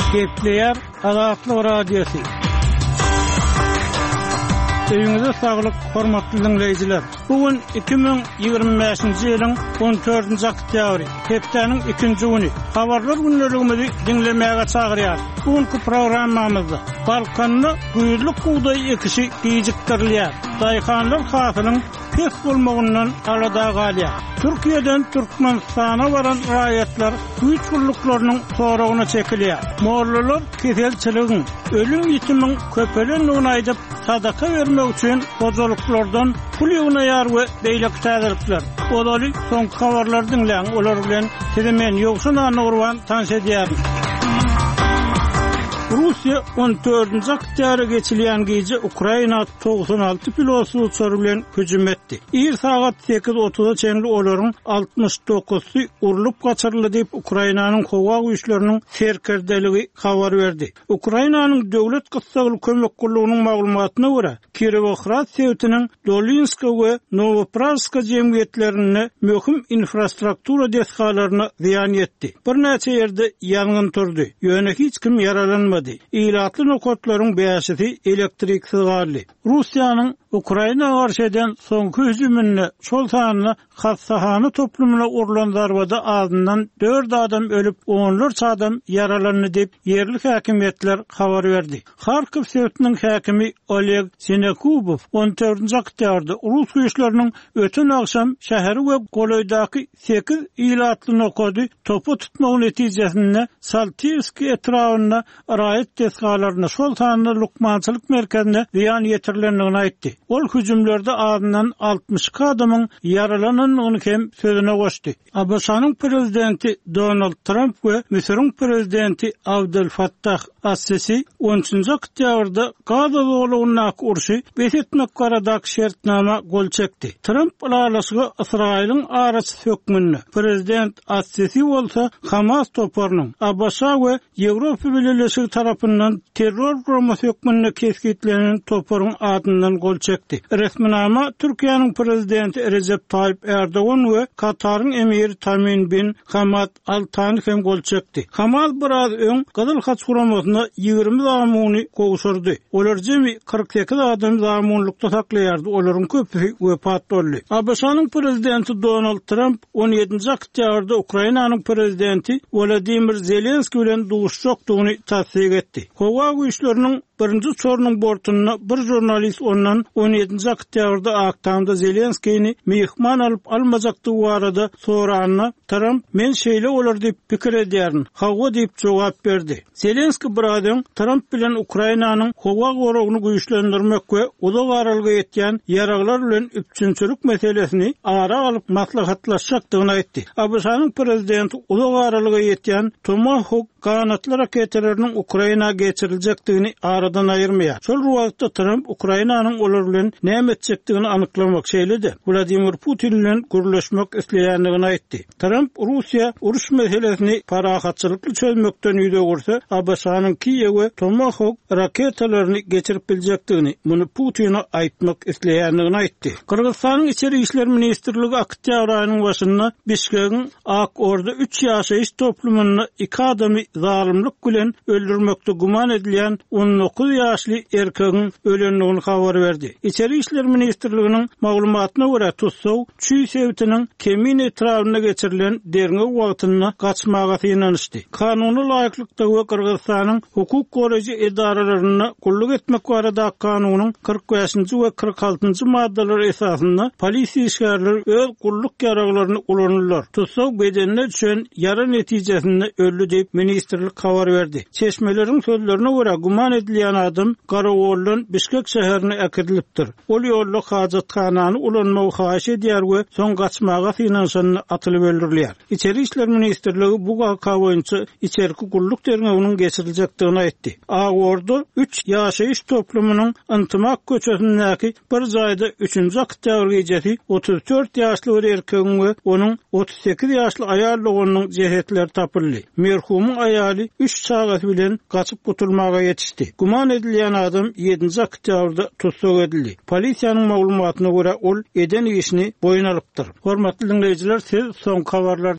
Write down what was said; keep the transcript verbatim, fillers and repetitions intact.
Gepleyer Azatlyk Radiosu. Öýüňize saglyk, hormatly dinleýijiler. Bugün iki bin ýygrimi beşinji ýylyň on dördünji oktýabry, hepdeniň ikinji güni. Habarlar günlerimizi dinlemäge çagyrýar. Bugünkü programmamyzda Balkanyny güýdlük buğday ekişi gijikdirilýär. Daýhanlar hasylyň pes bolmagyndan alada galýar. Türkiýeden Türkmenistana baran raýatlar güýç gurluklarynyň soragyna çekilýär. Morlular keselçiligiň, ölüm ýetimiň köpelenligini aýdyp sadaka vermek üçin gozalyklardan pul ýygnaýar we beýlek täzirlikler. Olaly soňky habarlar dinleň, olar bilen sizi men ýogşun anurwan tanış edýär. Russiya on dördünji oktýabra geçilýän gece Ukraina doksan alty pilotly uçar bilen hüjüm etdi. Ir saat sekiz otuzda çenli olaryň altmış dokuzsy urulyp gaçyryldy diýip Ukrainanyň howa güýçleriniň serkerdeligi habar berdi. Ukrainanyň döwlet gysgaly kömek gurulunyň maglumatyna görä, Kirovohrad şehriniň Dolinska we Novopravska jemgyýetlerini möhüm infrastruktura destgalaryna ziyan etdi. Bir näçe ýerde ýangyn turdy. Ýöne hiç kim yaralanmady. İlatly nokotlaryň beýaşy elektriksiz galdy. Russiýanyň Ukraina garşy eden soňky hüjümine şol sanyny hassahany toplumuna urulan zarbada azyndan dört adam ölüp onlarca adam yaralandy diýip yerli häkimetler habar berdi. Kharkiv şehriniň häkimi Oleg Senekubov on dördünji oktýabrda Rus güýçleriniň ötün akşam şäheri we Goloýdaky sekiz ilatly nokoty topu tutmagy netijesinde Saltivski etrawyna raýat destgalaryna şol sanyny lukmançylyk merkezine ziyan ýetirilendigini aýtdy. Ol hüjümlerde azyndan altmış adamyň yaralanynyny hem sözüne goşdy. A B S-nyň prezidenti Donald Trump we Misiriň prezidenti Abdel Fattah As-Sisi on üçünji oktýabrda Gaza zowlagyna urşy besetmek baradaky şertnama gol çekdi. Trump alalaşygy Israýlyň arasy hökmünde. Prezident As-Sisi bolsa Hamas toparynyň A B S we Ýewropa Birleşigi tarapyndan terror gurulmasy hökmünde keskitlenen toparyň adyndan gol çekdi. Resminama Türkiýanyň prezidenti Recep Tayyip Erdoğan we Kataryň emiri Tamim bin Hamad Al Thani hem gol çekdi. Hamad biraz öň Gazyl Haç guramasyna ýygrimi zamuny gowşurdy. Olar jemi kırk sekiz adam zamunlukda saklaýardy. Olaryň köpüsi wepat boldy. A B S-nyň prezidenti Donald Trump on ýedinji oktýabrda Ukrainanyň prezidenti Volodymyr Zelenski bilen duguşjokdugyny tasdik etdi. Howa güýçleriniň birinji çornyň bortunyna bir jurnalist ondan on ýedinji oktýabrda aktamda Zelenskiýni mehman alyp almajakdygy barada soranyna Trump men şeýle olar diýip pikir edýärin. Hawa diýip jogap berdi. Zelenski biradyn Trump bilen Ukrainanyň howa goragyny güýçlendirmek we uzak aralyga ýetýän ýaraglar bilen üçinçilik meselesini ara alyp maslahatlaşjakdygyny aýtdy. A B S-nyň prezidenti uzak aralyga ýetýän Tomahawk kanatly raketleriniň Ukraina geçiriljekdigini aradan aýyrmaýar. Şol wagtda Trump Ukrainanyň olar bilen näme etjekdigini anyklamak şeýledi. Vladimir Putin bilen gürleşmek isleýändigini aýtdy. Trump Russiýa uruş meselesini parahatçylykly çözmekden ýüze gursa, A B S-nyň Kiýew we Tomahawk raketlerini geçirip biljekdigini, muny Putin'a aýtmak isleýändigini aýtdy. Kyrgyzstanyň içeri işler ministrligi oktýabr aýynyň başynda Bişkegiň Ak Orda üç ýaşaýyş toplumyny iki adamy zalimlik bilen öldürmekde guman edilýän on dokuz ýaşly erkegiň ölenligini habar berdi. İçeri işler ministrliginiň maglumatyna görä Tutsaw çüý sebitiniň kemin etrawyna geçirilen derňe wagtyna gaçmaga ýynanyşdy. Kanuny laýyklykda we Kyrgyzstanyň hukuk goraýjy edaralaryna gulluk etmek barada kanunyň kırk beşinji we kırk altynjy maddalary esasynda polisiýa işgärleri öz gulluk ýaraglaryny ulanyrlar. Tutsaw bedenine düşen yara netijesinde öldü diýip ministrlik habar berdi. Çeşmeleriň sözlerine görä guman edilýän adam Garawoldan Bişkek şäherine äkirilipdir. Ol ýolla hajatkanany ulanmagy haýyş edýär we soň gaçmaga ýynanyşyny atylyp öldürilýär. İçeri işler ministrligi bu waka boýunça içerki gulluk derňeginiň geçiriljekdigini aýtdy. Ak Orda üç ýaşaýyş toplumynyň Intymak köçesindäki bir jaýda üçünji oktýabr gecesi otuz dört ýaşly bir erkegiň we onuň otuz sekiz ýaşly aýalygynyň jehetleri tapyldy. Merhumyň aýaly üç sagat bilen gaçyp gutulmaga ýetişdi. Guman edilýän adam ýedinji oktýabrda tutsak edildi. Polisiýanyň maglumatyna görä ol eden işini boyun alypdyr. Hormatly dinleýijiler, siz soňky habarlar